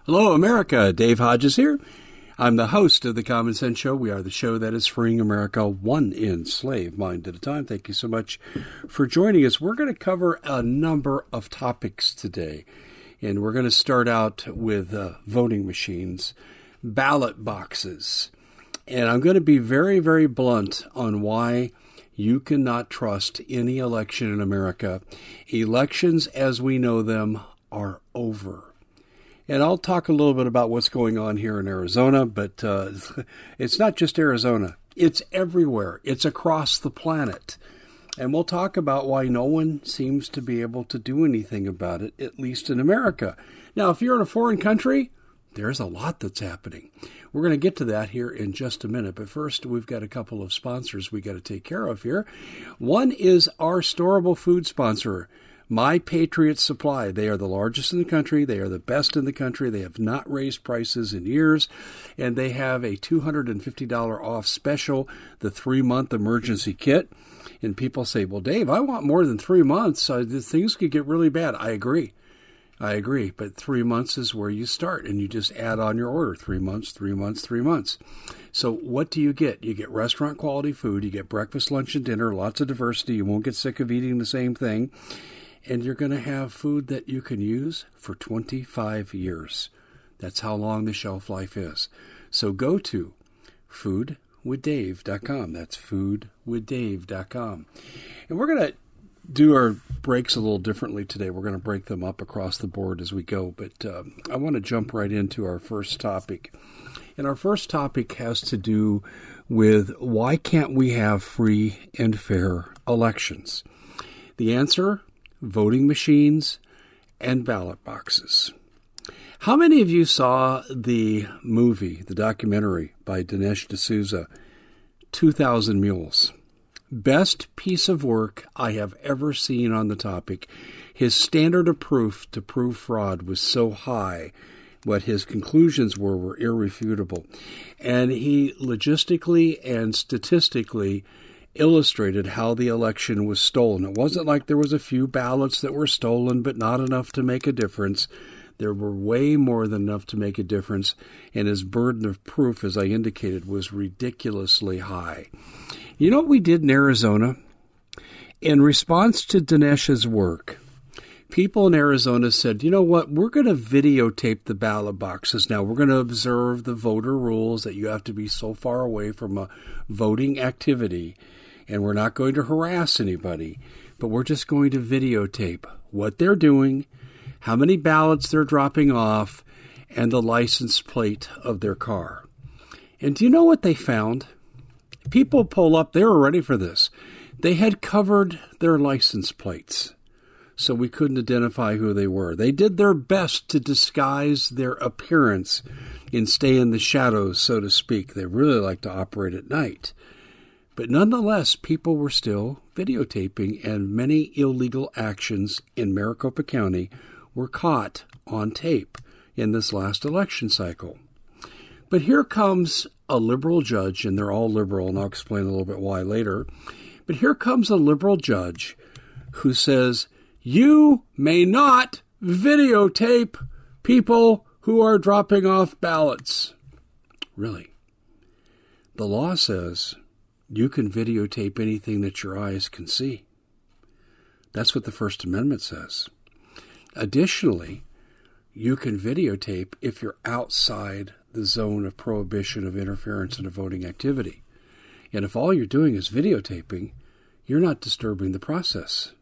Hello, America. Dave Hodges here. I'm the host of The Common Sense Show. We are the show that is freeing America one enslaved mind at a time. Thank you so much for joining us. We're going to cover a number of topics today, and we're going to start out with voting machines, ballot boxes, and I'm going to be very, very blunt on why you cannot trust any election in America. Elections as we know them are over. And I'll talk a little bit about what's going on here in Arizona, but it's not just Arizona. It's everywhere. It's across the planet. And we'll talk about why no one seems to be able to do anything about it, at least in America. Now, if you're in a foreign country, there's a lot that's happening. We're going to get to that here in just a minute. But first, we've got a couple of sponsors we got to take care of here. One is our storable food sponsor, My Patriot Supply. They are the largest in the country. They are the best in the country. They have not raised prices in years, and they have a $250 off special, the 3-month emergency kit. And people say, well, Dave, I want more than 3 months. Things could get really bad. I agree. But 3 months is where you start, and you just add on your order. 3 months, 3 months, 3 months. So what do you get? You get restaurant quality food. You get breakfast, lunch, and dinner, lots of diversity. You won't get sick of eating the same thing. And you're going to have food that you can use for 25 years. That's how long the shelf life is. So go to foodwithdave.com. That's foodwithdave.com. And we're going to do our breaks a little differently today. We're going to break them up across the board as we go. But I want to jump right into our first topic. And our first topic has to do with why can't we have free and fair elections? The answer: voting machines and ballot boxes. How many of you saw the movie, the documentary by Dinesh D'Souza, 2,000 Mules? Best piece of work I have ever seen on the topic. His standard of proof to prove fraud was so high. What his conclusions were irrefutable. And he logistically and statistically illustrated how the election was stolen. It wasn't like there was a few ballots that were stolen, but not enough to make a difference. There were way more than enough to make a difference, and his burden of proof, as I indicated, was ridiculously high. You know what we did in Arizona? In response to Dinesh's work, people in Arizona said, you know what, we're going to videotape the ballot boxes now. We're going to observe the voter rules that you have to be so far away from a voting activity, and we're not going to harass anybody, but we're just going to videotape what they're doing, how many ballots they're dropping off, and the license plate of their car. And do you know what they found? People pull up, they were ready for this. They had covered their license plates, so we couldn't identify who they were. They did their best to disguise their appearance and stay in the shadows, so to speak. They really like to operate at night. But nonetheless, people were still videotaping, and many illegal actions in Maricopa County were caught on tape in this last election cycle. But here comes a liberal judge, and they're all liberal, and I'll explain a little bit why later. But here comes a liberal judge who says, you may not videotape people who are dropping off ballots. Really? The law says you can videotape anything that your eyes can see. That's what the First Amendment says. Additionally, you can videotape if you're outside the zone of prohibition of interference in a voting activity. And if all you're doing is videotaping, you're not disturbing the process.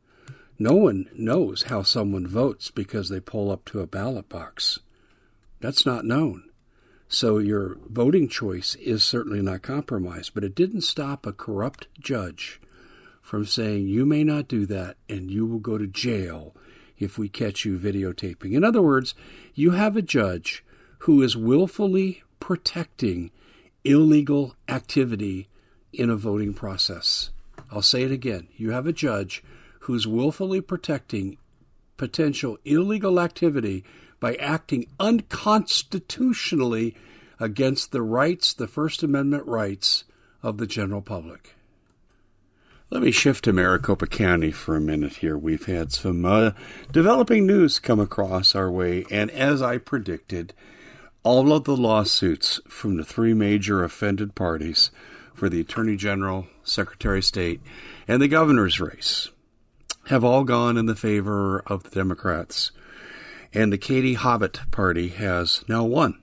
No one knows how someone votes because they pull up to a ballot box. That's not known. So your voting choice is certainly not compromised. But it didn't stop a corrupt judge from saying, you may not do that and you will go to jail if we catch you videotaping. In other words, you have a judge who is willfully protecting illegal activity in a voting process. I'll say it again. You have a judge who's willfully protecting potential illegal activity by acting unconstitutionally against the rights, the First Amendment rights of the general public. Let me shift to Maricopa County for a minute here. We've had some developing news come across our way, and as I predicted, all of the lawsuits from the three major offended parties for the Attorney General, Secretary of State, and the governor's race have all gone in the favor of the Democrats. And the Katie Hobbit party has now won.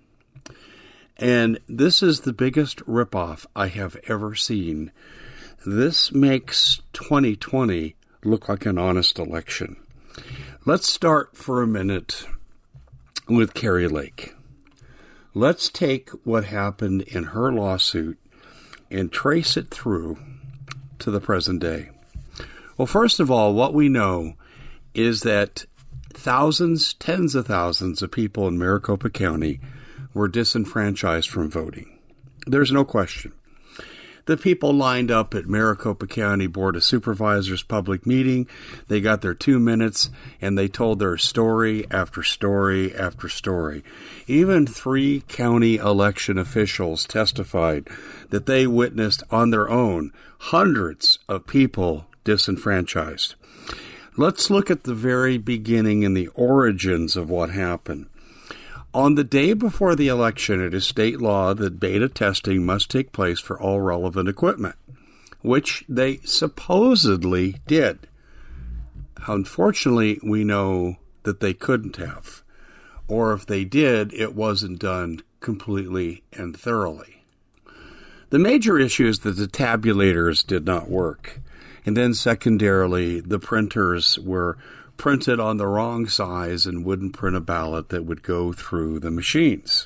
And this is the biggest ripoff I have ever seen. This makes 2020 look like an honest election. Let's start for a minute with Kari Lake. Let's take what happened in her lawsuit and trace it through to the present day. Well, first of all, what we know is that thousands, tens of thousands of people in Maricopa County were disenfranchised from voting. There's no question. The people lined up at Maricopa County Board of Supervisors public meeting. They got their 2 minutes, and they told their story after story after story. Even 3 county election officials testified that they witnessed on their own hundreds of people disenfranchised. Let's look at the very beginning and the origins of what happened. On the day before the election, it is state law that beta testing must take place for all relevant equipment, which they supposedly did. Unfortunately, we know that they couldn't have. Or if they did, it wasn't done completely and thoroughly. The major issue is that the tabulators did not work. And then secondarily, the printers were printed on the wrong size and wouldn't print a ballot that would go through the machines.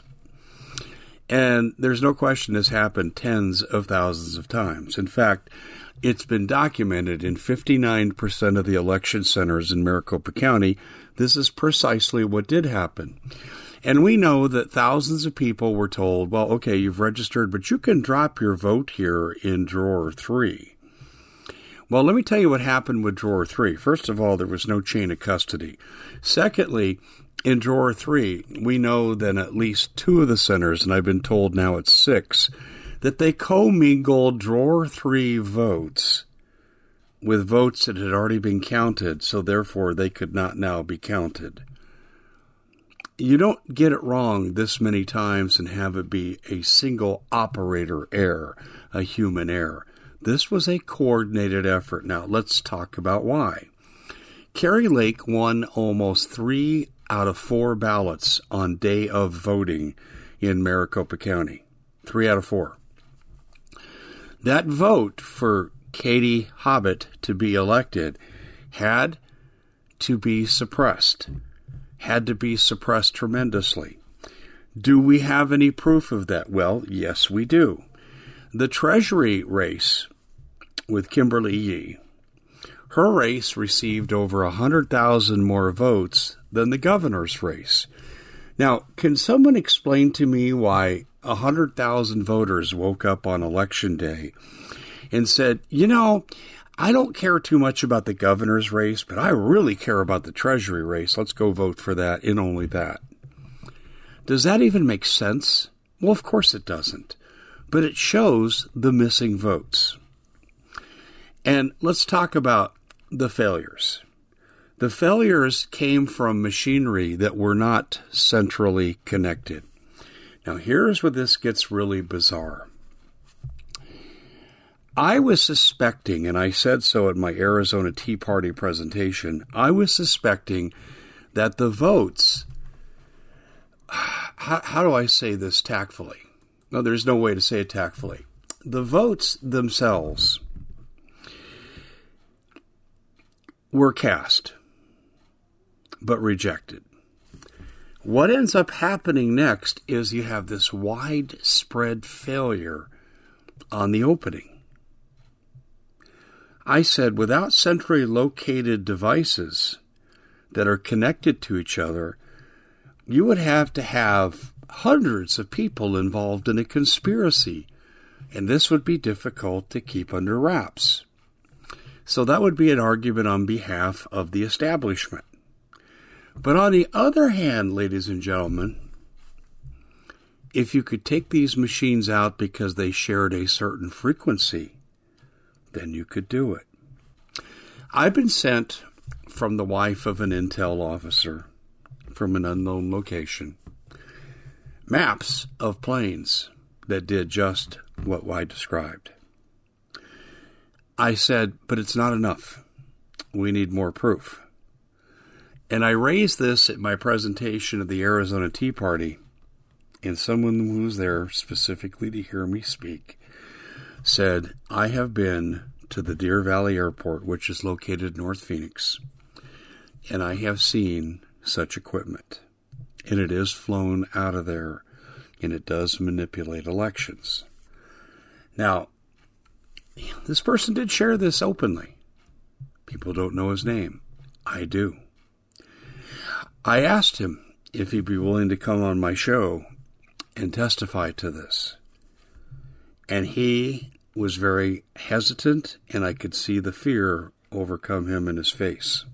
And there's no question this happened tens of thousands of times. In fact, it's been documented in 59% of the election centers in Maricopa County. This is precisely what did happen. And we know that thousands of people were told, well, okay, you've registered, but you can drop your vote here in drawer 3. Well, let me tell you what happened with drawer 3. First of all, there was no chain of custody. Secondly, in drawer 3, we know that at least 2 of the centers, and I've been told now it's 6, that they commingled drawer 3 votes with votes that had already been counted, so therefore they could not now be counted. You don't get it wrong this many times and have it be a single operator error, a human error. This was a coordinated effort. Now, let's talk about why. Kari Lake won almost 3 out of 4 ballots on day of voting in Maricopa County. 3 out of 4. That vote for Katie Hobbit to be elected had to be suppressed. Had to be suppressed tremendously. Do we have any proof of that? Well, yes, we do. The Treasury race with Kimberly Yee, her race received over 100,000 more votes than the governor's race. Now, can someone explain to me why 100,000 voters woke up on Election Day and said, you know, I don't care too much about the governor's race, but I really care about the Treasury race. Let's go vote for that and only that. Does that even make sense? Well, of course it doesn't. But it shows the missing votes. And let's talk about the failures. The failures came from machinery that were not centrally connected. Now, here's where this gets really bizarre. I was suspecting, and I said so at my Arizona Tea Party presentation, I was suspecting that the votes, how do I say this tactfully? No, there's no way to say it tactfully. The votes themselves were cast, but rejected. What ends up happening next is you have this widespread failure on the opening. I said without centrally located devices that are connected to each other, you would have to have hundreds of people involved in a conspiracy, and this would be difficult to keep under wraps. So that would be an argument on behalf of the establishment. But on the other hand, ladies and gentlemen, if you could take these machines out because they shared a certain frequency, then you could do it. I've been sent from the wife of an intel officer from an unknown location maps of planes that did just what I described. I said, but it's not enough. We need more proof. And I raised this at my presentation of the Arizona Tea Party, and someone who was there specifically to hear me speak said, I have been to the Deer Valley Airport, which is located in North Phoenix, and I have seen such equipment. And it is flown out of there, and it does manipulate elections. Now, this person did share this openly. People don't know his name. I do. I asked him if he'd be willing to come on my show and testify to this. And he was very hesitant, and I could see the fear overcome him in his face.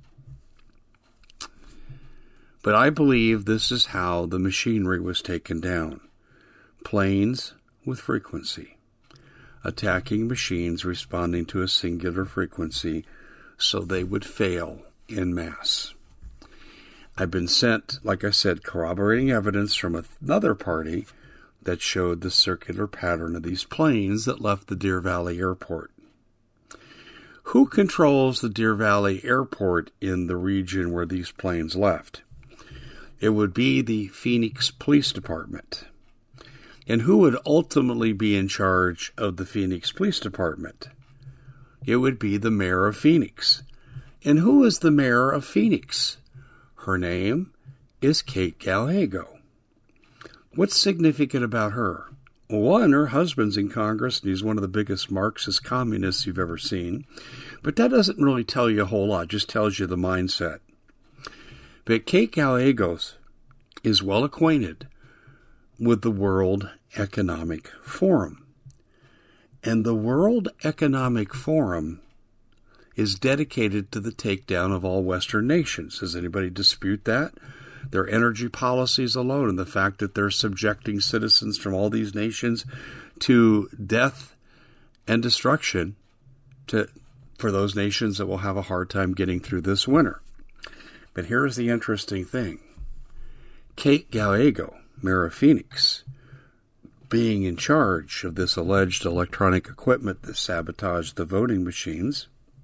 But I believe this is how the machinery was taken down. Planes with frequency, attacking machines responding to a singular frequency so they would fail en masse. I've been sent, like I said, corroborating evidence from another party that showed the circular pattern of these planes that left the Deer Valley Airport. Who controls the Deer Valley Airport in the region where these planes left? It would be the Phoenix Police Department. And who would ultimately be in charge of the Phoenix Police Department? It would be the mayor of Phoenix. And who is the mayor of Phoenix? Her name is Kate Gallego. What's significant about her? Well, one, her husband's in Congress, and he's one of the biggest Marxist communists you've ever seen. But that doesn't really tell you a whole lot, just tells you the mindset. But Kate Gallego is well acquainted with the World Economic Forum. And the World Economic Forum is dedicated to the takedown of all Western nations. Does anybody dispute that? Their energy policies alone and the fact that they're subjecting citizens from all these nations to death and destruction for those nations that will have a hard time getting through this winter. But here's the interesting thing. Kate Gallego, mayor of Phoenix, being in charge of this alleged electronic equipment that sabotaged the voting machines,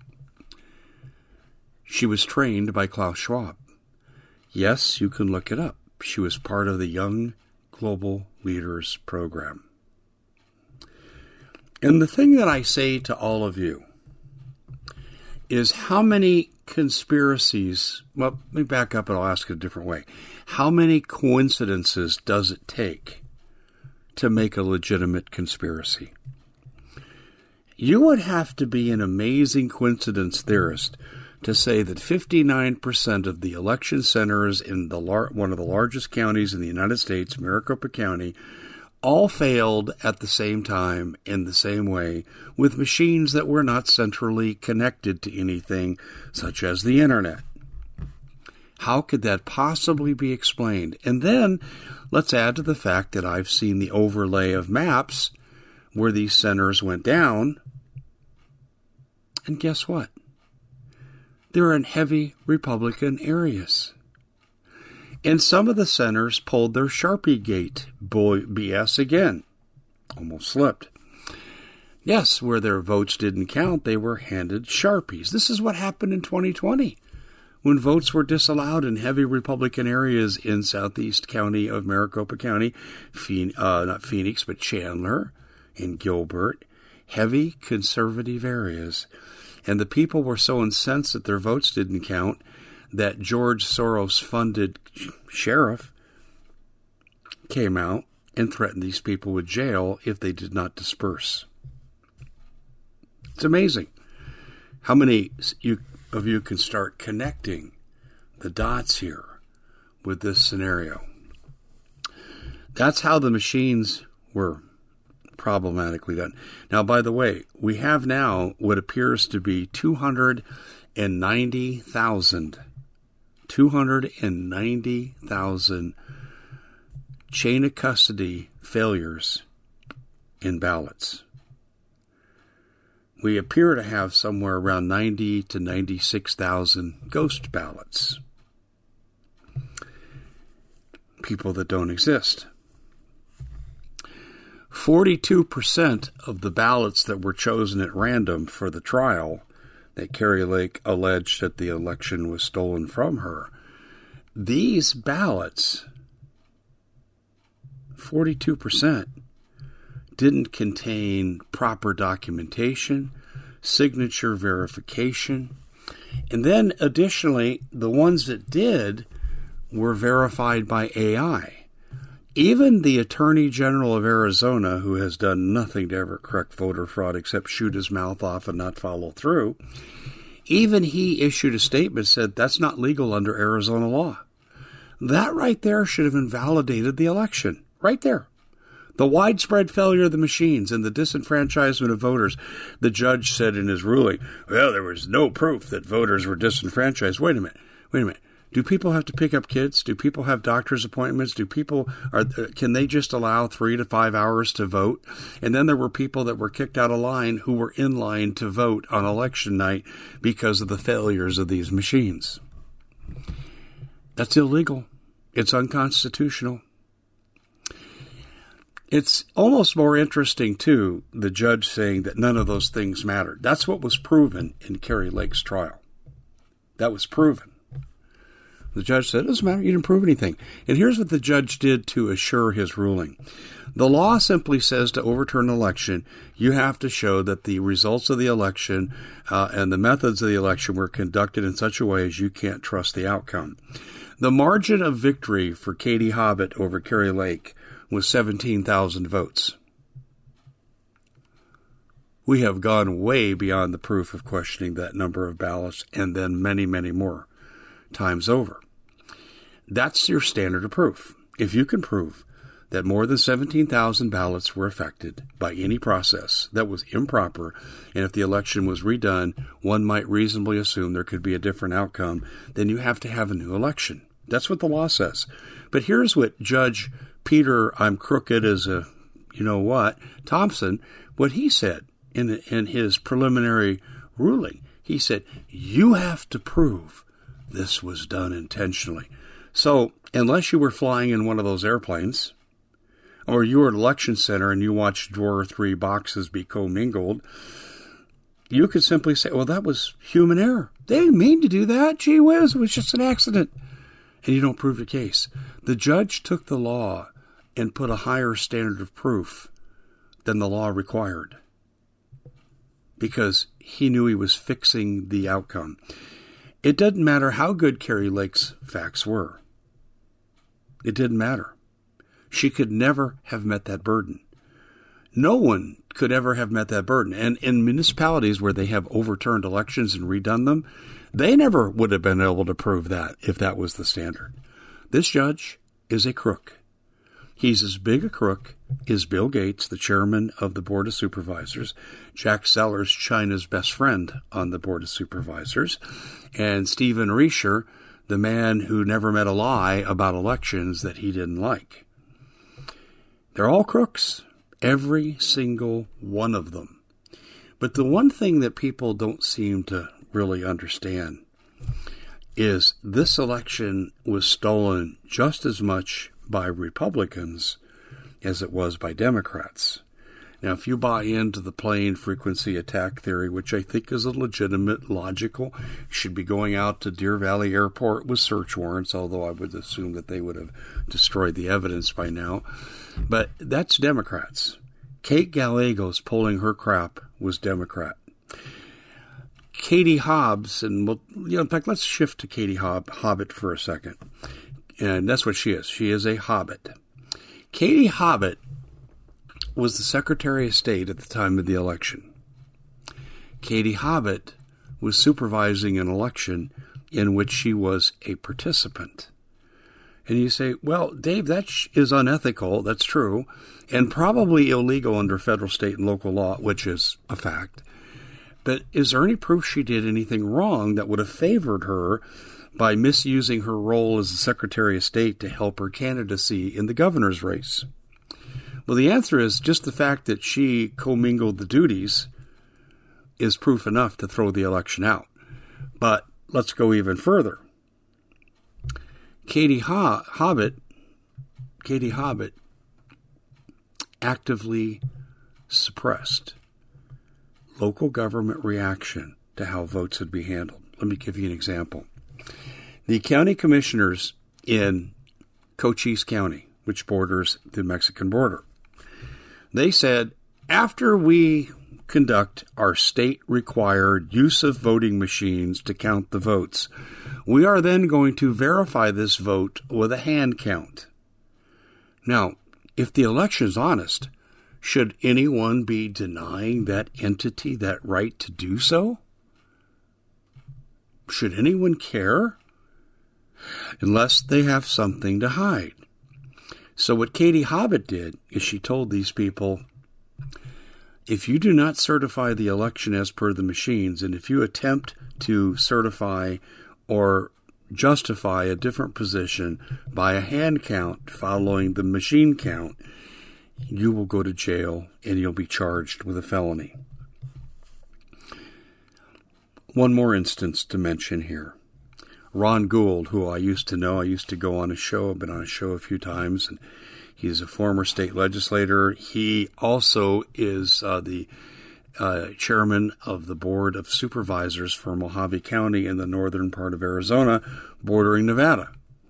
she was trained by Klaus Schwab. Yes, you can look it up. She was part of the Young Global Leaders program. And the thing that I say to all of you is how many conspiracies, well, let me back up and I'll ask it a different way. How many coincidences does it take to make a legitimate conspiracy? You would have to be an amazing coincidence theorist to say that 59% of the election centers in one of the largest counties in the United States, Maricopa County, all failed at the same time in the same way with machines that were not centrally connected to anything such as the internet. How could that possibly be explained? And then let's add to the fact that I've seen the overlay of maps where these centers went down. And guess what? They're in heavy Republican areas. And some of the centers pulled their Sharpie Gate BS again. Almost slipped. Yes, where their votes didn't count, they were handed Sharpies. This is what happened in 2020 when votes were disallowed in heavy Republican areas in southeast county of Maricopa County, not Phoenix, but Chandler and Gilbert, heavy conservative areas. And the people were so incensed that their votes didn't count that George Soros-funded sheriff came out and threatened these people with jail if they did not disperse. It's amazing how many of you can start connecting the dots here with this scenario. That's how the machines were problematically done. Now, by the way, we have now what appears to be 290,000 chain of custody failures in ballots. we appear to have somewhere around 90 to 96,000 ghost ballots. People that don't exist. 42% of the ballots that were chosen at random for the trial that Kari Lake alleged that the election was stolen from her, these ballots, 42%, didn't contain proper documentation, signature verification, and then additionally, the ones that did were verified by AI. Even the Attorney General of Arizona, who has done nothing to ever correct voter fraud except shoot his mouth off and not follow through, even he issued a statement, said that's not legal under Arizona law. That right there should have invalidated the election. Right there. The widespread failure of the machines and the disenfranchisement of voters. The judge said in his ruling, well, there was no proof that voters were disenfranchised. Wait a minute. Do people have to pick up kids? Do people have doctor's appointments? Can they just allow 3 to 5 hours to vote? And then there were people that were kicked out of line who were in line to vote on election night because of the failures of these machines. That's illegal. It's unconstitutional. It's almost more interesting, too, the judge saying that none of those things mattered. That's what was proven in Kari Lake's trial. That was proven. The judge said, it doesn't matter, you didn't prove anything. And here's what the judge did to assure his ruling. The law simply says to overturn an election, you have to show that the results of the election and the methods of the election were conducted in such a way as you can't trust the outcome. The margin of victory for Katie Hobbit over Kari Lake was 17,000 votes. We have gone way beyond the proof of questioning that number of ballots and then many, many more times over. That's your standard of proof. If you can prove that more than 17,000 ballots were affected by any process that was improper, and if the election was redone, one might reasonably assume there could be a different outcome, then you have to have a new election. That's what the law says. But here's what Judge Peter, I'm crooked as a Thompson, what he said in his preliminary ruling. He said, you have to prove this was done intentionally. So unless you were flying in one of those airplanes, or you were at an election center and you watched drawer 3 boxes be commingled, you could simply say, well, that was human error. They didn't mean to do that. Gee whiz, it was just an accident. And you don't prove the case. The judge took the law and put a higher standard of proof than the law required because he knew he was fixing the outcome. It doesn't matter how good Kari Lake's facts were. It didn't matter. She could never have met that burden. No one could ever have met that burden. And in municipalities where they have overturned elections and redone them, they never would have been able to prove that if that was the standard. This judge is a crook. He's as big a crook as Bill Gates, the chairman of the Board of Supervisors, Jack Sellers, China's best friend on the Board of Supervisors, and Stephen Riescher, the man who never met a lie about elections that he didn't like. They're all crooks, every single one of them. But the one thing that people don't seem to really understand is this election was stolen just as much by Republicans as it was by Democrats. Now, if you buy into the plane frequency attack theory, which I think is a legitimate, logical, should be going out to Deer Valley Airport with search warrants, although I would assume that they would have destroyed the evidence by now. But that's Democrats. Kate Gallegos pulling her crap was Democrat. Katie Hobbs, and in fact, let's shift to Katie Hobbit for a second. And that's what she is. She is a hobbit. Katie Hobbit was the Secretary of State at the time of the election. Katie Hobbit was supervising an election in which she was a participant. And you say, well, Dave, that is unethical. That's true. And probably illegal under federal, state, and local law, which is a fact. But is there any proof she did anything wrong that would have favored her by misusing her role as the Secretary of State to help her candidacy in the governor's race? Well, the answer is just the fact that she commingled the duties is proof enough to throw the election out. But let's go even further. Katie Hobbit actively suppressed local government reaction to how votes would be handled. Let me give you an example. The county commissioners in Cochise County, which borders the Mexican border, they said, after we conduct our state-required use of voting machines to count the votes, we are then going to verify this vote with a hand count. Now, if the election is honest, should anyone be denying that entity that right to do so? Should anyone care? Unless they have something to hide. So what Katie Hobbit did is she told these people, if you do not certify the election as per the machines, and if you attempt to certify or justify a different position by a hand count following the machine count, you will go to jail and you'll be charged with a felony. One more instance to mention here. Ron Gould, who I used to know, I used to go on a show, I've been on a show a few times, and he's a former state legislator. He also is the chairman of the Board of Supervisors for Mojave County in the northern part of Arizona, bordering Nevada.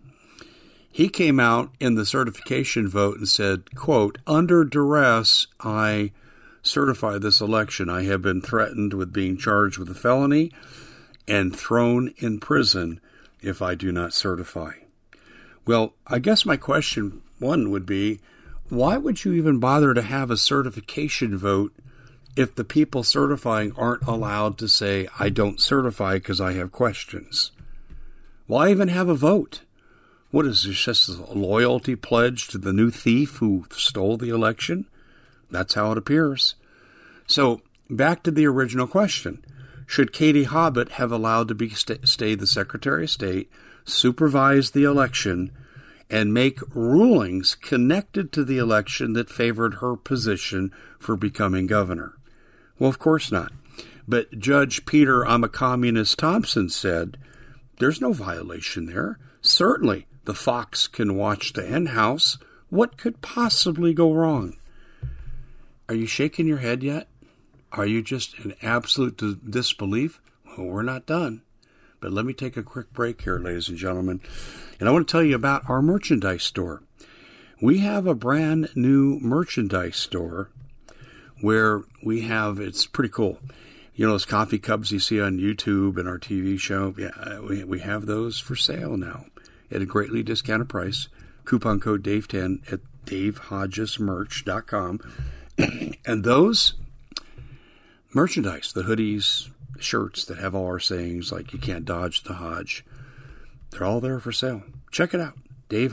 He came out in the certification vote and said, quote, under duress, I certify this election. I have been threatened with being charged with a felony and thrown in prison if I do not certify. Well, I guess my question one would be, why would you even bother to have a certification vote if the people certifying aren't allowed to say, I don't certify because I have questions? Why even have a vote? What is this, just a loyalty pledge to the new thief who stole the election? That's how it appears. So, back to the original question. Should Katie Hobbit have allowed to be stay the Secretary of State, supervise the election, and make rulings connected to the election that favored her position for becoming governor? Well, of course not. But Judge Peter I'm a Communist Thompson said, there's no violation there. Certainly, the fox can watch the hen house. What could possibly go wrong? Are you shaking your head yet? Are you just in absolute disbelief? Well, we're not done. But let me take a quick break here, ladies and gentlemen. And I want to tell you about our merchandise store. We have a brand new merchandise store where we have, it's pretty cool. You know those coffee cups you see on YouTube and our TV show? Yeah, we have those for sale now at a greatly discounted price. Coupon code Dave10 at DaveHodgesMerch.com. And those merchandise, the hoodies, shirts that have all our sayings like you can't dodge the Hodge, they're all there for sale. Check it out.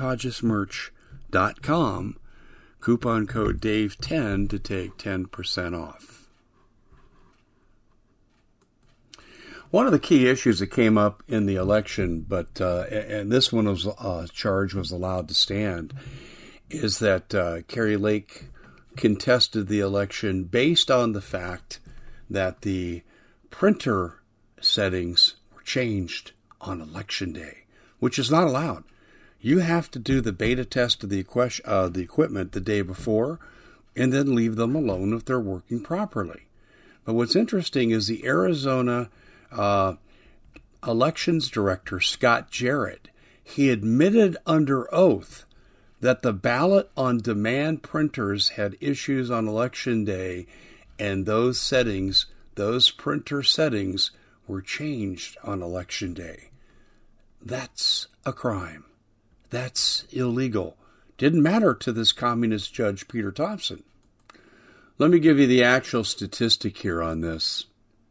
DaveHodgesMerch.com. Coupon code Dave10 to take 10% off. One of the key issues that came up in the election, but and this one was charge was allowed to stand, is that Kari Lake contested the election based on the fact that the printer settings were changed on Election Day, which is not allowed. You have to do the beta test of the equipment the day before and then leave them alone if they're working properly. But what's interesting is the Arizona elections director, Scott Jarrett, he admitted under oath that the ballot on demand printers had issues on Election Day, and those settings, those printer settings, were changed on Election Day. That's a crime. That's illegal. Didn't matter to this communist judge, Peter Thompson. Let me give you the actual statistic here on this.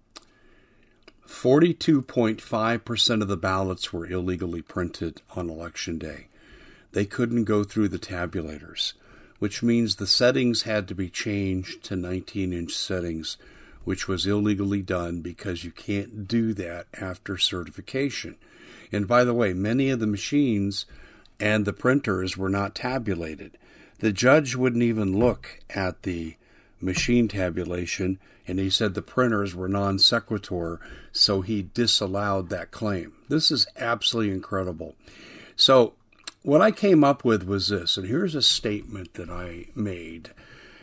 42.5% of the ballots were illegally printed on Election Day. They couldn't go through the tabulators, which means the settings had to be changed to 19-inch settings, which was illegally done because you can't do that after certification. And by the way, many of the machines and the printers were not tabulated. The judge wouldn't even look at the machine tabulation, and he said the printers were non sequitur, so he disallowed that claim. This is absolutely incredible. So what I came up with was this, and here's a statement that I made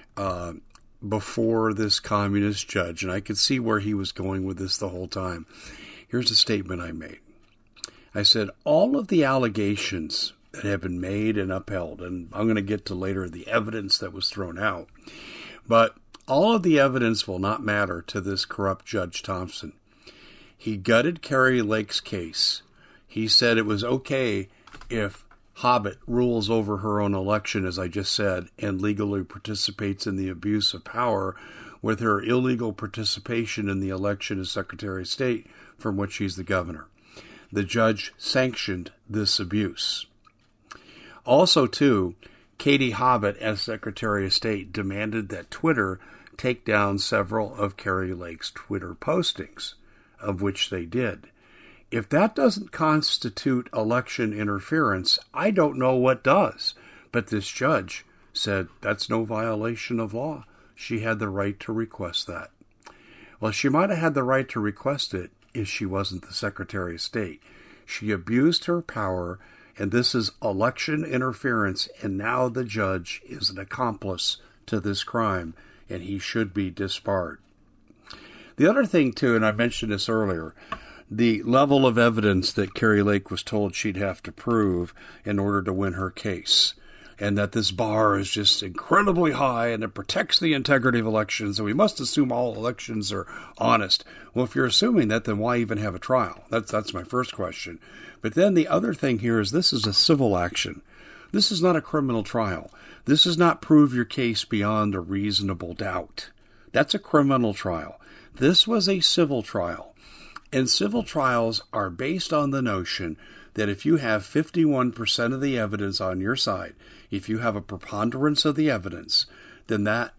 before this communist judge, and I could see where he was going with this the whole time. Here's a statement I made. I said, all of the allegations that have been made and upheld, and I'm going to get to later the evidence that was thrown out, but all of the evidence will not matter to this corrupt Judge Thompson. He gutted Kari Lake's case. He said it was okay if Hobbit rules over her own election, as I just said, and legally participates in the abuse of power with her illegal participation in the election as Secretary of State, from which she's the governor. The judge sanctioned this abuse. Also, too, Katie Hobbit, as Secretary of State, demanded that Twitter take down several of Kari Lake's Twitter postings, of which they did. If that doesn't constitute election interference, I don't know what does. But this judge said that's no violation of law. She had the right to request that. Well, she might have had the right to request it if she wasn't the Secretary of State. She abused her power, and this is election interference, and now the judge is an accomplice to this crime, and he should be disbarred. The other thing, too, and I mentioned this earlier, the level of evidence that Kari Lake was told she'd have to prove in order to win her case, and that this bar is just incredibly high and it protects the integrity of elections, and we must assume all elections are honest. Well, if you're assuming that, then why even have a trial? That's my first question. But then the other thing here is this is a civil action. This is not a criminal trial. This does not prove your case beyond a reasonable doubt. That's a criminal trial. This was a civil trial. And civil trials are based on the notion that if you have 51% of the evidence on your side, if you have a preponderance of the evidence, then that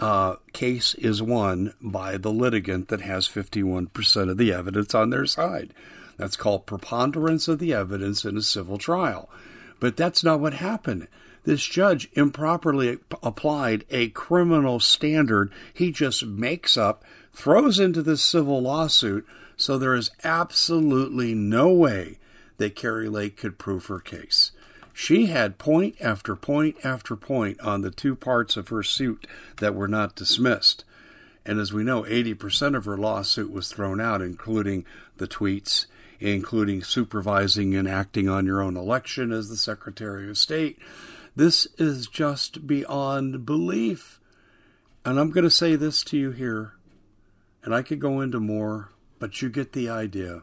case is won by the litigant that has 51% of the evidence on their side. That's called preponderance of the evidence in a civil trial. But that's not what happened. This judge improperly applied a criminal standard he just makes up, throws into this civil lawsuit, so there is absolutely no way that Kari Lake could prove her case. She had point after point after point on the two parts of her suit that were not dismissed. And as we know, 80% of her lawsuit was thrown out, including the tweets, including supervising and acting on your own election as the Secretary of State. This is just beyond belief. And I'm going to say this to you here, and I could go into more, but you get the idea.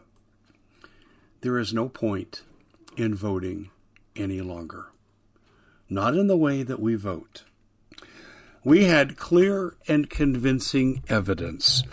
There is no point in voting any longer. Not in the way that we vote. We had clear and convincing evidence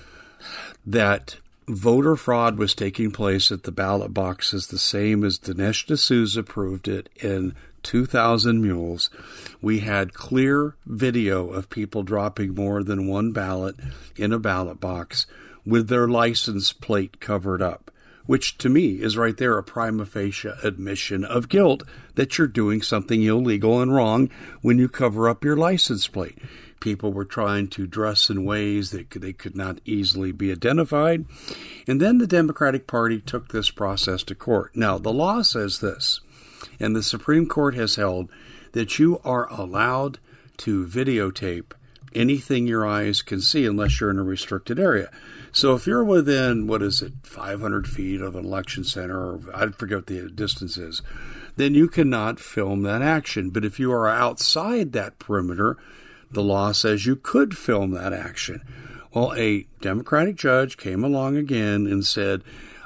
that voter fraud was taking place at the ballot boxes, the same as Dinesh D'Souza proved it in 2,000 Mules. We had clear video of people dropping more than one ballot in a ballot box with their license plate covered up, which to me is right there a prima facie admission of guilt that you're doing something illegal and wrong when you cover up your license plate. People were trying to dress in ways that they could not easily be identified. And then the Democratic Party took this process to court. Now, the law says this, and the Supreme Court has held that you are allowed to videotape anything your eyes can see unless you're in a restricted area. So if you're within, 500 feet of an election center, or I forget what the distance is, then you cannot film that action. But if you are outside that perimeter, the law says you could film that action. Well, a Democratic judge came along again and said,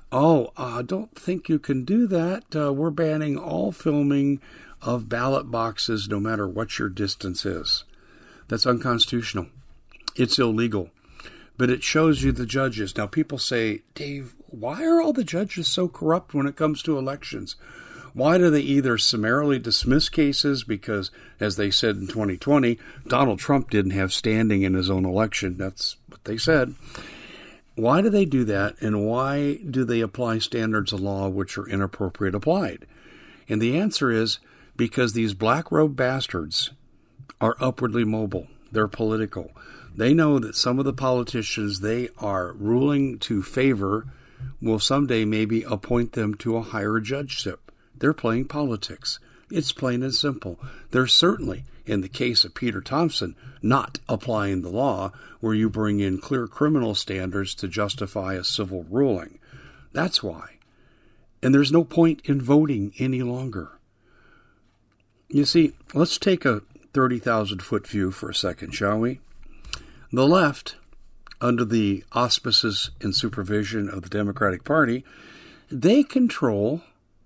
I don't think you can do that. We're banning all filming of ballot boxes no matter what your distance is. That's unconstitutional. It's illegal. But it shows you the judges. Now, people say, Dave, why are all the judges so corrupt when it comes to elections? Why do they either summarily dismiss cases because, as they said in 2020, Donald Trump didn't have standing in his own election? That's what they said. Why do they do that, and why do they apply standards of law which are inappropriate applied? And the answer is because these black-robed bastards are upwardly mobile. They're political. They know that some of the politicians they are ruling to favor will someday maybe appoint them to a higher judgeship. They're playing politics. It's plain and simple. They're certainly, in the case of Peter Thompson, not applying the law where you bring in clear criminal standards to justify a civil ruling. That's why. And there's no point in voting any longer. You see, let's take a 30,000-foot view for a second, shall we? The left, under the auspices and supervision of the Democratic Party, they control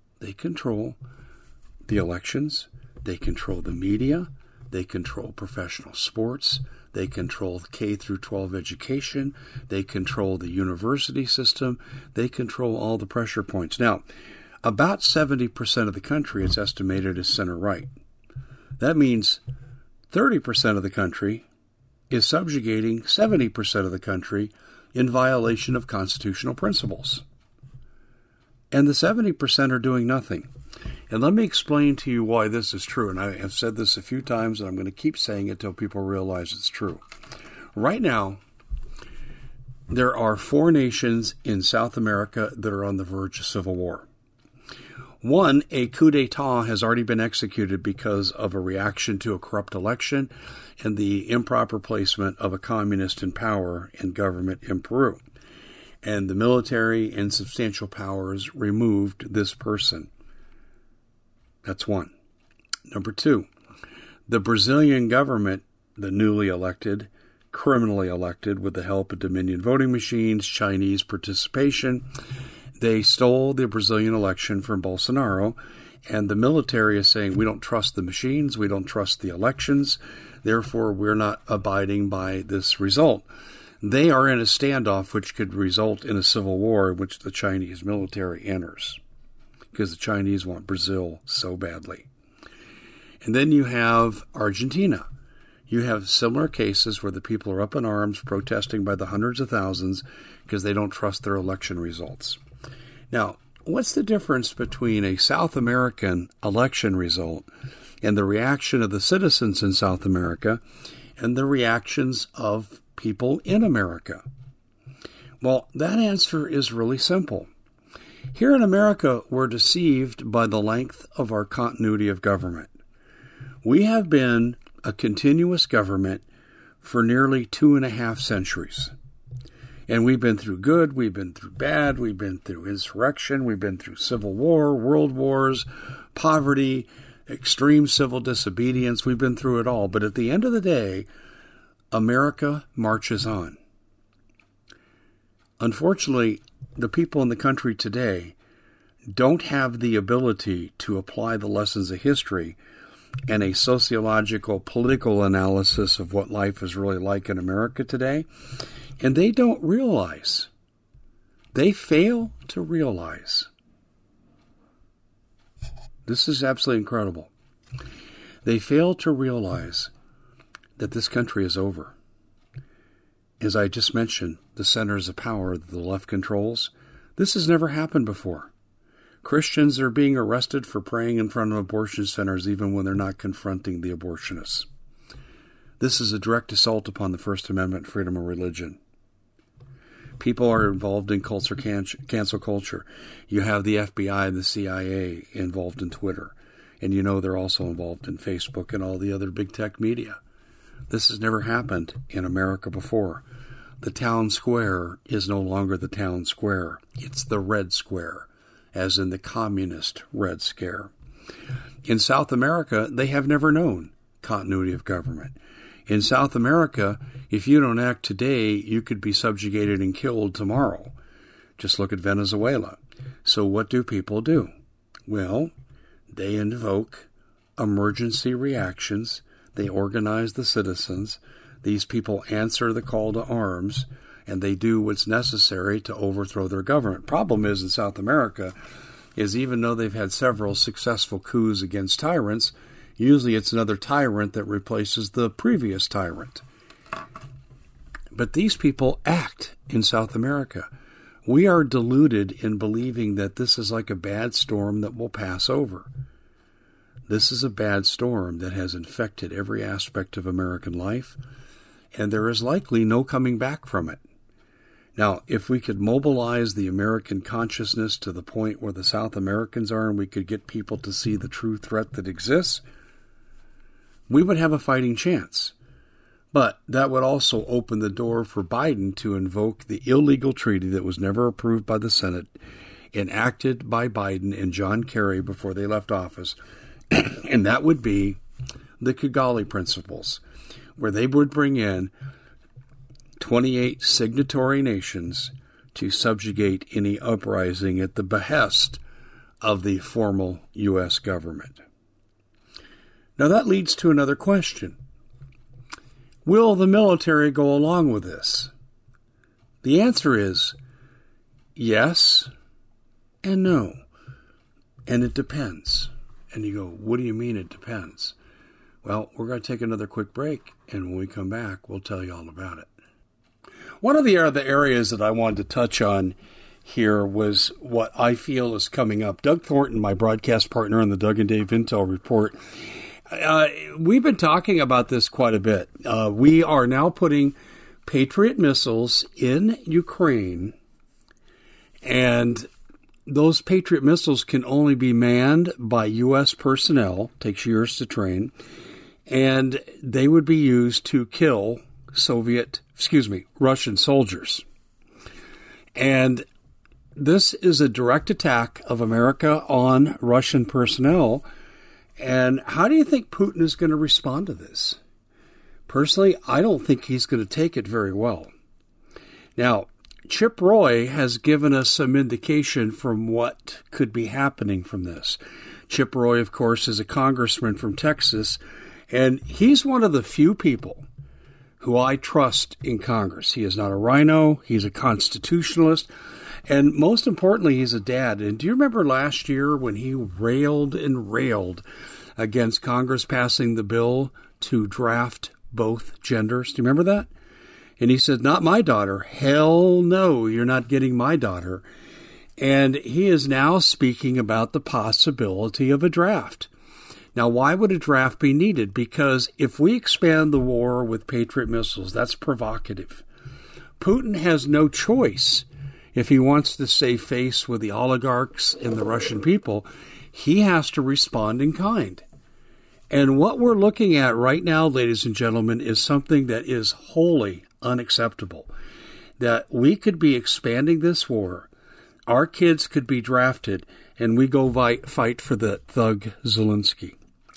the elections, they control the media, they control professional sports, they control K through 12 education, they control the university system, they control all the pressure points. Now, about 70% of the country is estimated as center-right. That means 30% of the country is subjugating 70% of the country in violation of constitutional principles. And the 70% are doing nothing. And let me explain to you why this is true. And I have said this a few times, and I'm going to keep saying it till people realize it's true. Right now, there are 4 nations in South America that are on the verge of civil war. One, a coup d'etat has already been executed because of a reaction to a corrupt election and the improper placement of a communist in power in government in Peru. And the military and substantial powers removed this person. That's one. Number 2, the Brazilian government, the newly elected, criminally elected with the help of Dominion voting machines, Chinese participation, they stole the Brazilian election from Bolsonaro, and the military is saying, we don't trust the machines, we don't trust the elections, therefore we're not abiding by this result. They are in a standoff which could result in a civil war in which the Chinese military enters, because the Chinese want Brazil so badly. And then you have Argentina. You have similar cases where the people are up in arms protesting by the hundreds of thousands because they don't trust their election results. Now, what's the difference between a South American election result and the reaction of the citizens in South America and the reactions of people in America? Well, that answer is really simple. Here in America, we're deceived by the length of our continuity of government. We have been a continuous government for nearly 2.5 centuries. And we've been through good, we've been through bad, we've been through insurrection, we've been through civil war, world wars, poverty, extreme civil disobedience. We've been through it all. But at the end of the day, America marches on. Unfortunately, the people in the country today don't have the ability to apply the lessons of history and a sociological, political analysis of what life is really like in America today. And they don't realize. They fail to realize. This is absolutely incredible. They fail to realize that this country is over. As I just mentioned, the centers of power that the left controls, this has never happened before. Christians are being arrested for praying in front of abortion centers even when they're not confronting the abortionists. This is a direct assault upon the First Amendment freedom of religion. People are involved in cancel culture. You have the FBI and the CIA involved in Twitter. And you know they're also involved in Facebook and all the other big tech media. This has never happened in America before. The town square is no longer the town square. It's the Red Square, as in the communist Red Scare. In South America, they have never known continuity of government. In South America, if you don't act today, you could be subjugated and killed tomorrow. Just look at Venezuela. So what do people do? Well, they invoke emergency reactions. They organize the citizens. These people answer the call to arms, and they do what's necessary to overthrow their government. Problem is in South America is even though they've had several successful coups against tyrants, usually it's another tyrant that replaces the previous tyrant. But these people act in South America. We are deluded in believing that this is like a bad storm that will pass over. This is a bad storm that has infected every aspect of American life, and there is likely no coming back from it. Now, if we could mobilize the American consciousness to the point where the South Americans are and we could get people to see the true threat that exists, we would have a fighting chance. But that would also open the door for Biden to invoke the illegal treaty that was never approved by the Senate, enacted by Biden and John Kerry before they left office, and that would be the Kigali Principles, where they would bring in 28 signatory nations to subjugate any uprising at the behest of the formal U.S. government. Now that leads to another question. Will the military go along with this? The answer is yes and no. And it depends. And you go, what do you mean it depends? Well, we're going to take another quick break, and when we come back, we'll tell you all about it. One of the other areas that I wanted to touch on here was what I feel is coming up. Doug Thornton, my broadcast partner on the Doug and Dave Intel Report, we've been talking about this quite a bit. We are now putting Patriot missiles in Ukraine, and those Patriot missiles can only be manned by U.S. personnel, takes years to train, and they would be used to kill Russian soldiers. And this is a direct attack of America on Russian personnel. And how do you think Putin is going to respond to this? Personally, I don't think he's going to take it very well. Now, Chip Roy has given us some indication from what could be happening from this. Chip Roy, of course, is a congressman from Texas, and he's one of the few people who I trust in Congress. He is not a rhino. He's a constitutionalist. And most importantly, he's a dad. And do you remember last year when he railed and railed against Congress passing the bill to draft both genders? Do you remember that? And he said, not my daughter. Hell no, you're not getting my daughter. And he is now speaking about the possibility of a draft. Now, why would a draft be needed? Because if we expand the war with Patriot missiles, that's provocative. Putin has no choice. If he wants to save face with the oligarchs and the Russian people, he has to respond in kind. And what we're looking at right now, ladies and gentlemen, is something that is wholly unacceptable. That we could be expanding this war, our kids could be drafted, and we go fight for the thug Zelensky.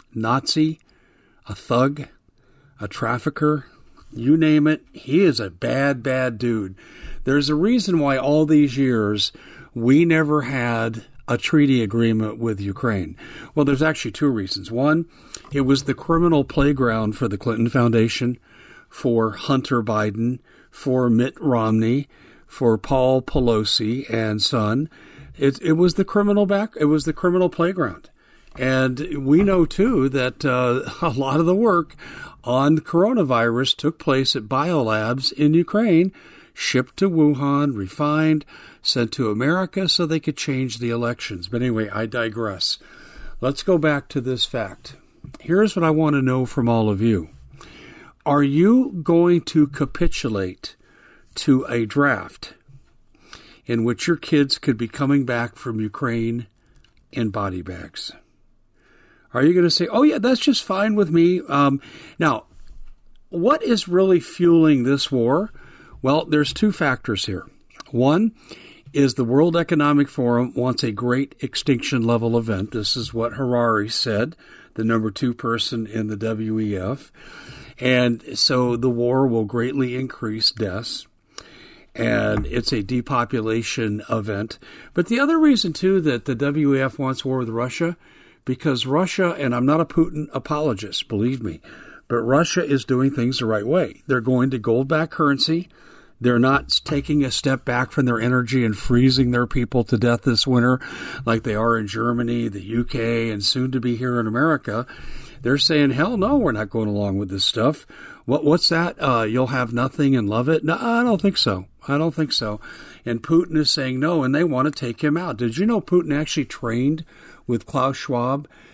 Nazi, a thug, a trafficker, you name it, he is a bad, bad dude. There's a reason why all these years we never had a treaty agreement with Ukraine. Well, there's actually two reasons. One, it was the criminal playground for the Clinton Foundation, for Hunter Biden, for Mitt Romney, for Paul Pelosi and son. It was the criminal playground. And we know, too, that a lot of the work on coronavirus took place at biolabs in Ukraine, shipped to Wuhan, refined, sent to America so they could change the elections. But anyway, I digress. Let's go back to this fact. Here's what I want to know from all of you. Are you going to capitulate to a draft in which your kids could be coming back from Ukraine in body bags? Are you going to say, oh, yeah, that's just fine with me? Now, what is really fueling this war? Well, there's two factors here. One is the World Economic Forum wants a great extinction level event. This is what Harari said, the number 2 person in the WEF. And so the war will greatly increase deaths. And it's a depopulation event. But the other reason, too, that the WEF wants war with Russia, because Russia, and I'm not a Putin apologist, believe me, but Russia is doing things the right way. They're going to gold-backed currency. They're not taking a step back from their energy and freezing their people to death this winter like they are in Germany, the UK, and soon to be here in America. They're saying, hell no, we're not going along with this stuff. What's that? You'll have nothing and love it? No, I don't think so. I don't think so. And Putin is saying no, and they want to take him out. Did you know Putin actually trained with Klaus Schwab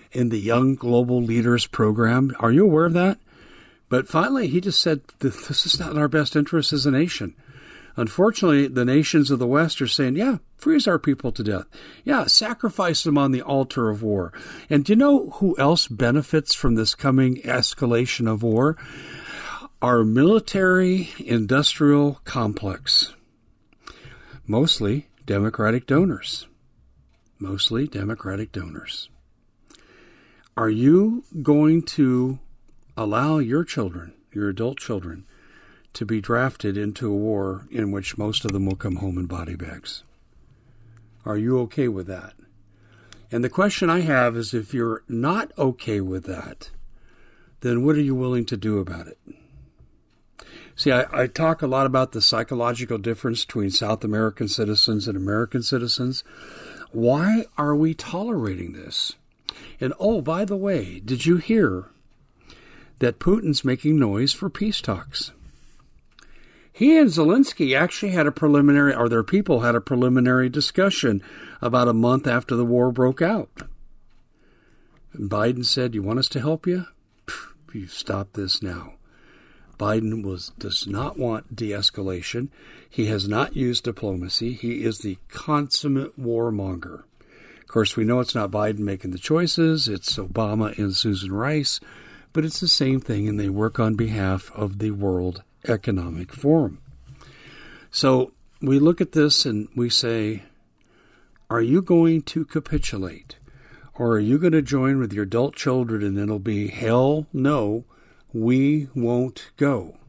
in the Young Global Leaders program. Are you aware of that? But finally, he just said, this is not in our best interest as a nation. Unfortunately, the nations of the West are saying, yeah, freeze our people to death. Yeah, sacrifice them on the altar of war. And do you know who else benefits from this coming escalation of war? Our military-industrial complex. Mostly Democratic donors. Mostly Democratic donors. Are you going to allow your children, your adult children, to be drafted into a war in which most of them will come home in body bags? Are you okay with that? And the question I have is, if you're not okay with that, then what are you willing to do about it? See, I talk a lot about the psychological difference between South American citizens and American citizens. Why are we tolerating this? And oh, by the way, did you hear that Putin's making noise for peace talks? He and Zelensky actually had a preliminary, or their people had a preliminary discussion about a month after the war broke out. And Biden said, you want us to help you? You stop this now. Biden does not want de-escalation. He has not used diplomacy. He is the consummate warmonger. Of course, we know it's not Biden making the choices. It's Obama and Susan Rice. But it's the same thing, and they work on behalf of the World Economic Forum. So we look at this and we say, are you going to capitulate? Or are you going to join with your adult children and it'll be, hell no, we won't go?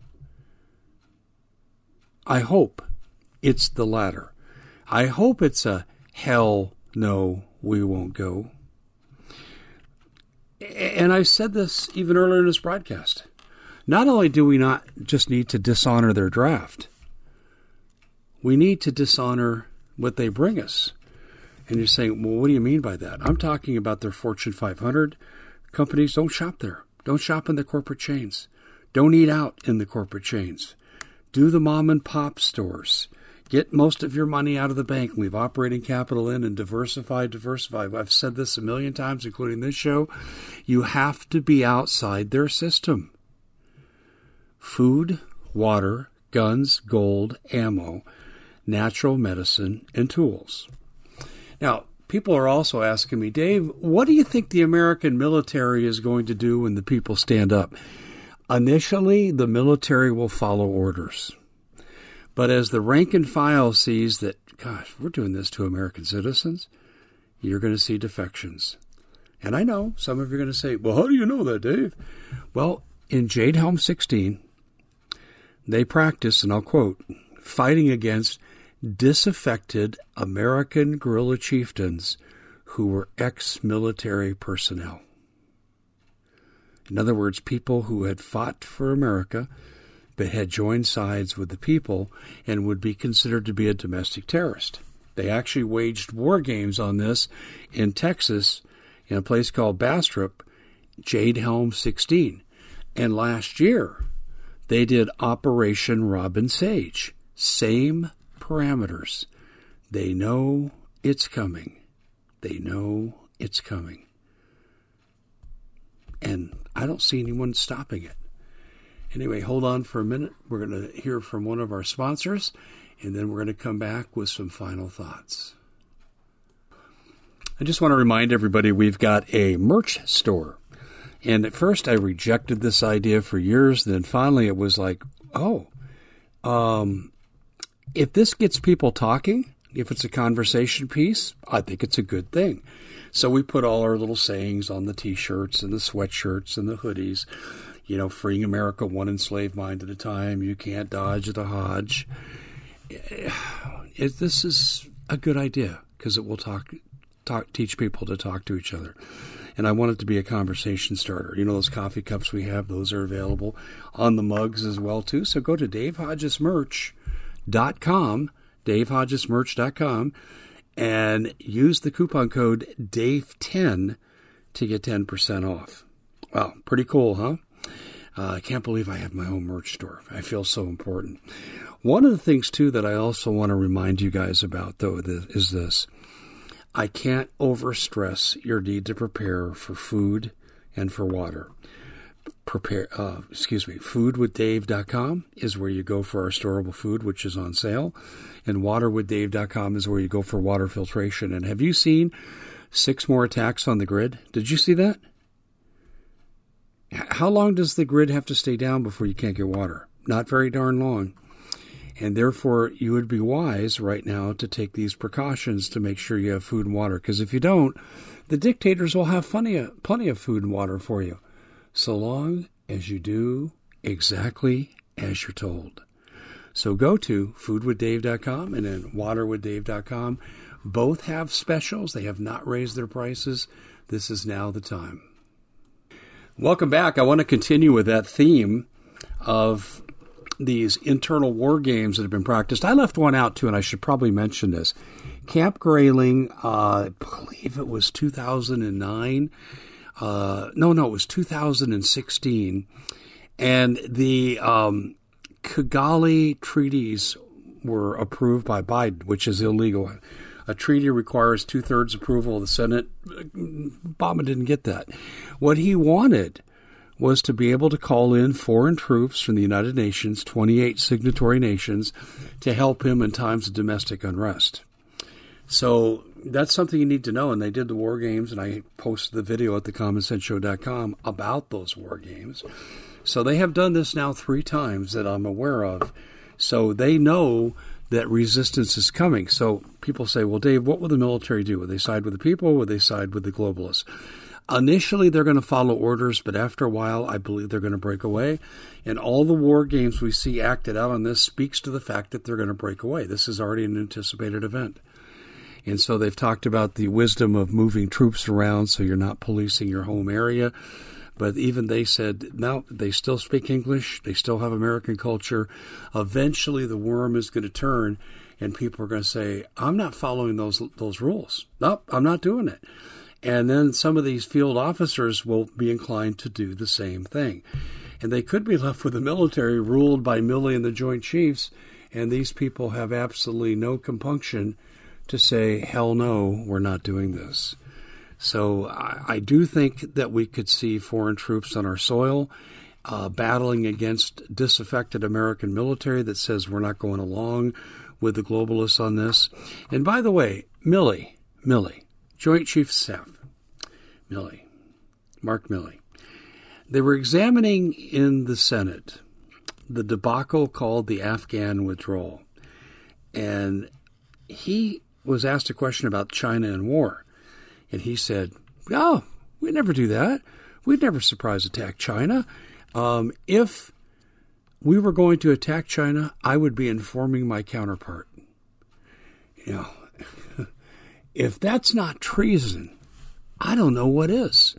I hope it's the latter. I hope it's a hell no, we won't go. And I said this even earlier in this broadcast. Not only do we not just need to dishonor their draft, we need to dishonor what they bring us. And you're saying, well, what do you mean by that? I'm talking about their Fortune 500 companies. Don't shop there. Don't shop in the corporate chains. Don't eat out in the corporate chains. Do the mom and pop stores. Get most of your money out of the bank. Leave operating capital in and diversify. I've said this a million times, including this show. You have to be outside their system. Food, water, guns, gold, ammo, natural medicine, and tools. Now, people are also asking me, Dave, what do you think the American military is going to do when the people stand up? Initially, the military will follow orders. But as the rank and file sees that, gosh, we're doing this to American citizens, you're going to see defections. And I know some of you are going to say, well, how do you know that, Dave? Well, in Jade Helm 16, they practice, and I'll quote, fighting against disaffected American guerrilla chieftains who were ex-military personnel. In other words, people who had fought for America but had joined sides with the people and would be considered to be a domestic terrorist. They actually waged war games on this in Texas in a place called Bastrop, Jade Helm 16. And last year, they did Operation Robin Sage. Same parameters. They know it's coming. They know it's coming. And I don't see anyone stopping it. Anyway, hold on for a minute. We're going to hear from one of our sponsors, and then we're going to come back with some final thoughts. I just want to remind everybody we've got a merch store. And at first I rejected this idea for years. Then finally it was like, if this gets people talking, if it's a conversation piece, I think it's a good thing. So we put all our little sayings on the T-shirts and the sweatshirts and the hoodies. You know, freeing America one enslaved mind at a time. You can't dodge the Hodge. This is a good idea because it will teach people to talk to each other. And I want it to be a conversation starter. You know, those coffee cups we have, those are available on the mugs as well, too. So go to DaveHodgesMerch.com, DaveHodgesMerch.com, and use the coupon code DAVE10 to get 10% off. Wow, pretty cool, huh? I can't believe I have my own merch store. I feel so important. One of the things, too, that I also want to remind you guys about, though, is this. I can't overstress your need to prepare for food and for water. Foodwithdave.com is where you go for our storable food, which is on sale. And waterwithdave.com is where you go for water filtration. And have you seen 6 more attacks on the grid? Did you see that? How long does the grid have to stay down before you can't get water? Not very darn long. And therefore, you would be wise right now to take these precautions to make sure you have food and water. Because if you don't, the dictators will have plenty of food and water for you, so long as you do exactly as you're told. So go to foodwithdave.com and then waterwithdave.com. Both have specials. They have not raised their prices. This is now the time. Welcome back. I want to continue with that theme of these internal war games that have been practiced. I left one out too, and I should probably mention this. Camp Grayling, I believe it was 2009. No, it was 2016. And the Kigali treaties were approved by Biden, which is illegal. A treaty requires 2/3 approval of the Senate. Obama didn't get that. What he wanted was to be able to call in foreign troops from the United Nations, 28 signatory nations, to help him in times of domestic unrest. So that's something you need to know. And they did the war games, and I posted the video at thecommonsenseshow.com about those war games. So they have done this now 3 times that I'm aware of. So they know that resistance is coming. So people say, well, Dave, what will the military do? Will they side with the people? Will they side with the globalists? Initially, they're going to follow orders, but after a while, I believe they're going to break away. And all the war games we see acted out on this speaks to the fact that they're going to break away. This is already an anticipated event. And so they've talked about the wisdom of moving troops around so you're not policing your home area. But even they said, no, they still speak English. They still have American culture. Eventually, the worm is going to turn, and people are going to say, I'm not following those rules. Nope, I'm not doing it. And then some of these field officers will be inclined to do the same thing. And they could be left with a military ruled by Milley and the Joint Chiefs, and these people have absolutely no compunction to say, hell no, we're not doing this. So I do think that we could see foreign troops on our soil battling against disaffected American military that says we're not going along with the globalists on this. And by the way, Milley, Joint Chiefs of Staff, Mark Milley, they were examining in the Senate the debacle called the Afghan withdrawal. And he was asked a question about China and war. And he said, oh, we'd never do that. We'd never surprise attack China. If we were going to attack China, I would be informing my counterpart. You know, if that's not treason, I don't know what is.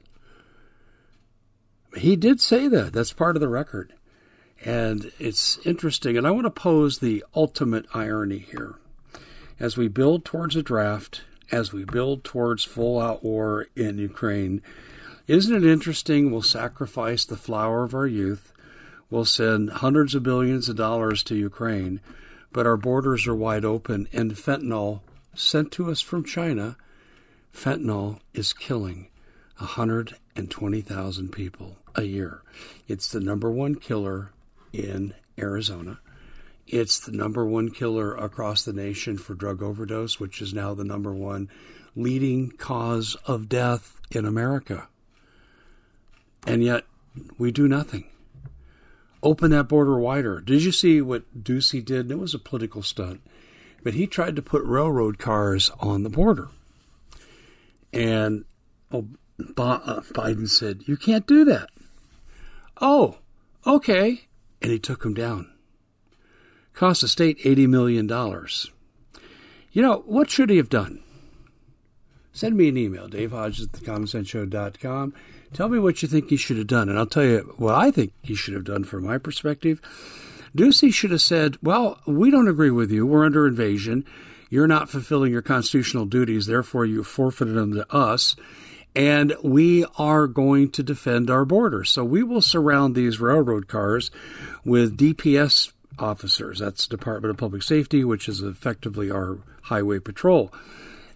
He did say that. That's part of the record. And it's interesting. And I want to pose the ultimate irony here. As we build towards a draft, as we build towards full-out war in Ukraine, isn't it interesting we'll sacrifice the flower of our youth, we'll send hundreds of billions of dollars to Ukraine, but our borders are wide open, and fentanyl sent to us from China, fentanyl is killing 120,000 people a year. It's the number one killer in Arizona. It's the number one killer across the nation for drug overdose, which is now the number one leading cause of death in America. And yet, we do nothing. Open that border wider. Did you see what Ducey did? It was a political stunt. But he tried to put railroad cars on the border. And Biden said, you can't do that. Oh, okay. And he took him down. Cost the state $80 million. You know, what should he have done? Send me an email, Dave Hodges at thecommonsenseshow.com. Tell me what you think he should have done, and I'll tell you what I think he should have done from my perspective. Ducey should have said, well, we don't agree with you. We're under invasion. You're not fulfilling your constitutional duties. Therefore, you forfeited them to us, and we are going to defend our border. So we will surround these railroad cars with DPS officers. That's Department of Public Safety, which is effectively our highway patrol.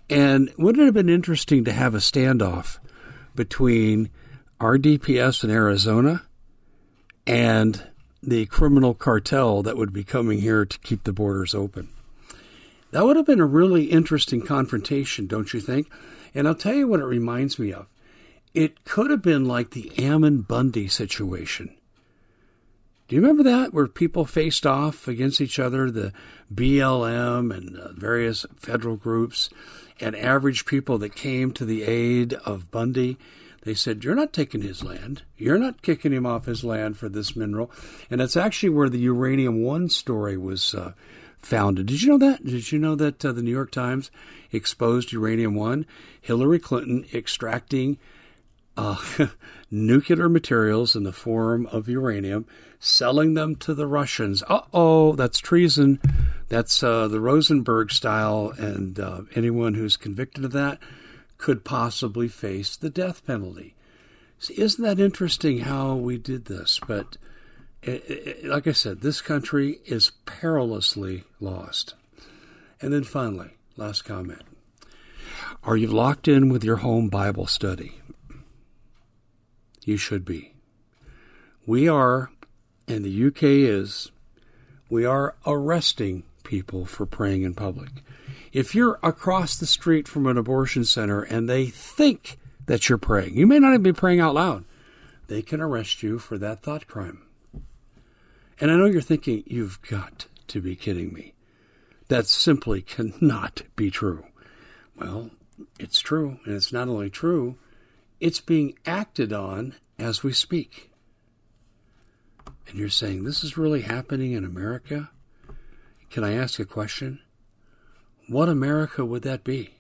And wouldn't it have been interesting to have a standoff between our DPS in Arizona and the criminal cartel that would be coming here to keep the borders open? That would have been a really interesting confrontation, don't you think? And I'll tell you what it reminds me of. It could have been like the Ammon Bundy situation. Do you remember that, where people faced off against each other, the BLM and various federal groups, and average people that came to the aid of Bundy? They said, you're not taking his land. You're not kicking him off his land for this mineral. And that's actually where the Uranium One story was founded. Did you know that? Did you know that the New York Times exposed Uranium One? Hillary Clinton extracting nuclear materials in the form of uranium, selling them to the Russians. Uh-oh, that's treason. That's the Rosenberg style, and anyone who's convicted of that could possibly face the death penalty. See, isn't that interesting how we did this? But like I said, this country is perilously lost. And then finally, last comment. Are you locked in with your home Bible study? You should be. We are, and the UK is, we are arresting people for praying in public. If you're across the street from an abortion center and they think that you're praying, you may not even be praying out loud, they can arrest you for that thought crime. And I know you're thinking, you've got to be kidding me. That simply cannot be true. Well, it's true, and it's not only true, it's being acted on as we speak. And you're saying, this is really happening in America? Can I ask a question? What America would that be?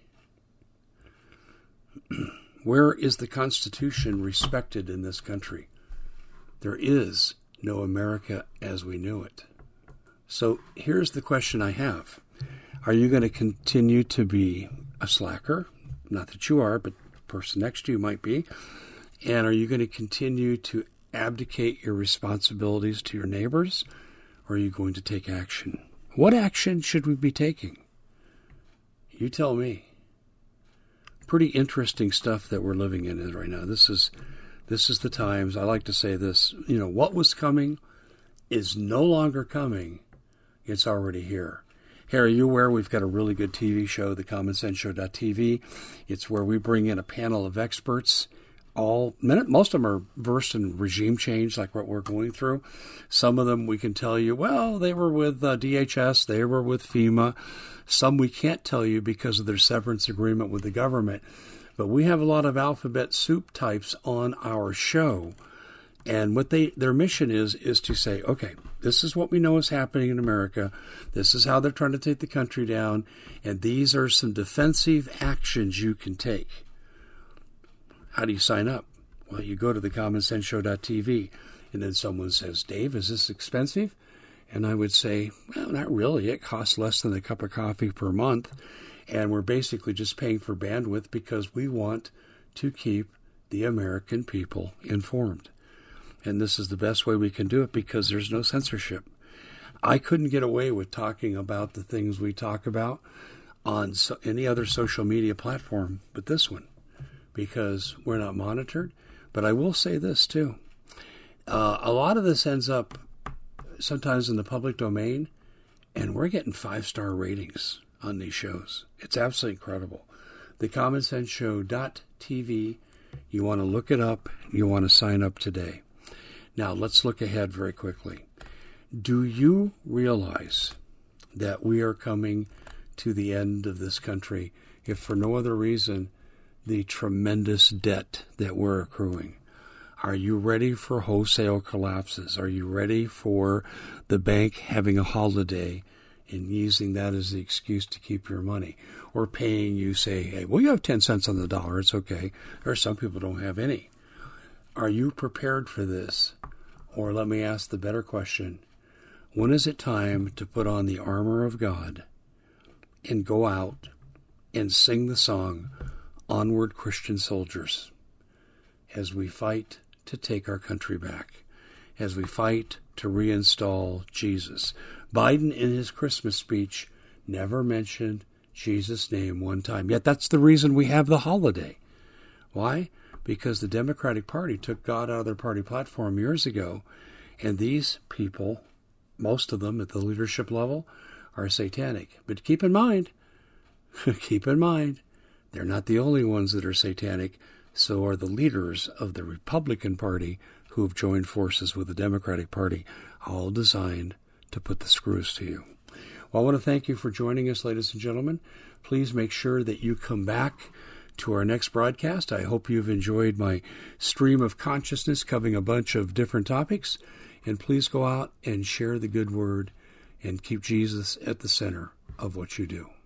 Where is the Constitution respected in this country? There is no America as we knew it. So here's the question I have. Are you going to continue to be a slacker? Not that you are, but the person next to you might be. And are you going to continue to abdicate your responsibilities to your neighbors? Or are you going to take action? What action should we be taking? You tell me. Pretty interesting stuff that we're living in right now. This is the times. I like to say this. What was coming is no longer coming. It's already here. Hey, are you aware we've got a really good TV show, thecommonsenseshow.tv? It's where we bring in a panel of experts. Most of them are versed in regime change, like what we're going through. Some of them we can tell you, well, they were with DHS, they were with FEMA. Some we can't tell you because of their severance agreement with the government. But we have a lot of alphabet soup types on our show. And what their mission is to say, okay, this is what we know is happening in America. This is how they're trying to take the country down. And these are some defensive actions you can take. How do you sign up? Well, you go to thecommonsenseshow.tv, and then someone says, Dave, is this expensive? And I would say, well, not really. It costs less than a cup of coffee per month, and we're basically just paying for bandwidth because we want to keep the American people informed. And this is the best way we can do it because there's no censorship. I couldn't get away with talking about the things we talk about on any other social media platform but this one, because we're not monitored. But I will say this, too. A lot of this ends up sometimes in the public domain, and we're getting 5-star ratings on these shows. It's absolutely incredible. TheCommonSenseShow.tv. You want to look it up. You want to sign up today. Now, let's look ahead very quickly. Do you realize that we are coming to the end of this country, if for no other reason, the tremendous debt that we're accruing? Are you ready for wholesale collapses? Are you ready for the bank having a holiday and using that as the excuse to keep your money? Or paying you, say, hey, well, you have 10 cents on the dollar. It's okay. Or some people don't have any. Are you prepared for this? Or let me ask the better question. When is it time to put on the armor of God and go out and sing the song, Onward Christian Soldiers, as we fight to take our country back, as we fight to reinstall Jesus? Biden, in his Christmas speech, never mentioned Jesus' name one time. Yet that's the reason we have the holiday. Why? Because the Democratic Party took God out of their party platform years ago, and these people, most of them at the leadership level, are satanic. But keep in mind, they're not the only ones that are satanic. So are the leaders of the Republican Party who have joined forces with the Democratic Party, all designed to put the screws to you. Well, I want to thank you for joining us, ladies and gentlemen. Please make sure that you come back to our next broadcast. I hope you've enjoyed my stream of consciousness covering a bunch of different topics. And please go out and share the good word and keep Jesus at the center of what you do.